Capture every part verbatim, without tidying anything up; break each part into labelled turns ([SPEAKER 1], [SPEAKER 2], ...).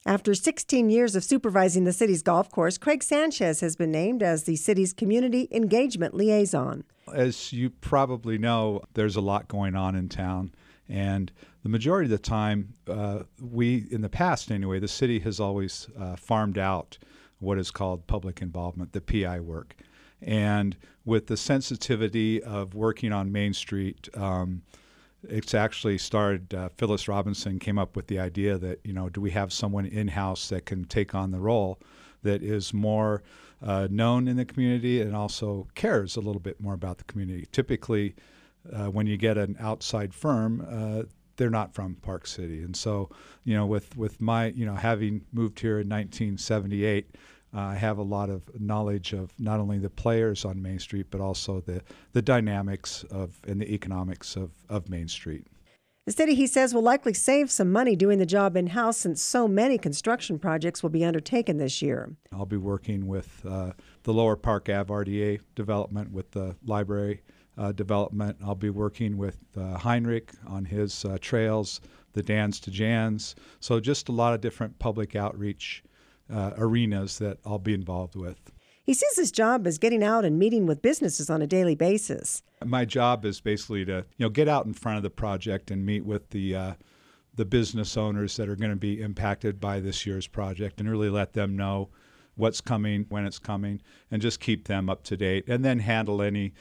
[SPEAKER 1] After sixteen years of supervising the city's golf course, Craig Sanchez has been named as the city's community engagement liaison.
[SPEAKER 2] As you probably know, there's a lot going on in town. And the majority of the time, uh, we, in the past anyway, the city has always uh, farmed out what is called public involvement, the P I work. And with the sensitivity of working on Main Street, um, it's actually started, uh, Phyllis Robinson came up with the idea that, you know, do we have someone in-house that can take on the role that is more uh, known in the community and also cares a little bit more about the community. Typically, uh, when you get an outside firm, uh, they're not from Park City. And so, you know, with, with my, you know, having moved here in nineteen seventy-eight, Uh, I have a lot of knowledge of not only the players on Main Street, but also the, the dynamics of and the economics of, of Main Street.
[SPEAKER 1] The city, he says, will likely save some money doing the job in-house since so many construction projects will be undertaken this year.
[SPEAKER 2] I'll be working with uh, the Lower Park Ave R D A development, with the library uh, development. I'll be working with uh, Heinrich on his uh, trails, the Dans to Jans. So just a lot of different public outreach Uh, arenas that I'll be involved with.
[SPEAKER 1] He sees his job as getting out and meeting with businesses on a daily basis.
[SPEAKER 2] My job is basically to, you know, get out in front of the project and meet with the uh, the business owners that are going to be impacted by this year's project and really let them know what's coming, when it's coming, and just keep them up to date, and then handle any,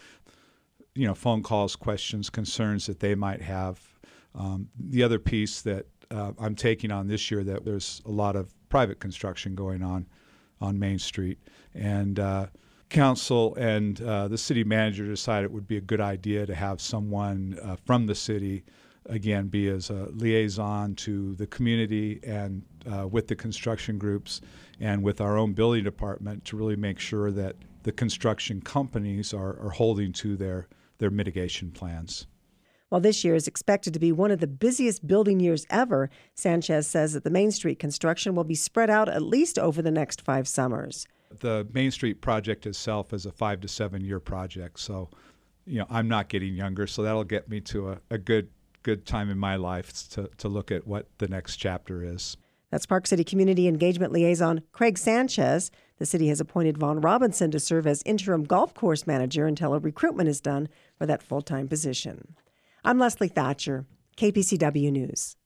[SPEAKER 2] you know, phone calls, questions, concerns that they might have. Um, the other piece that uh, I'm taking on this year, that there's a lot of private construction going on on Main Street. And uh, council and uh, the city manager decided it would be a good idea to have someone uh, from the city, again, be as a liaison to the community and uh, with the construction groups and with our own building department to really make sure that the construction companies are, are holding to their, their mitigation plans.
[SPEAKER 1] While this year is expected to be one of the busiest building years ever, Sanchez says that the Main Street construction will be spread out at least over the next five summers.
[SPEAKER 2] The Main Street project itself is a five to seven year project. So, you know, I'm not getting younger, so that'll get me to a, a good good time in my life to, to look at what the next chapter is.
[SPEAKER 1] That's Park City Community Engagement Liaison Craig Sanchez. The city has appointed Vaughn Robinson to serve as interim golf course manager until a recruitment is done for that full-time position. I'm Leslie Thatcher, K P C W News.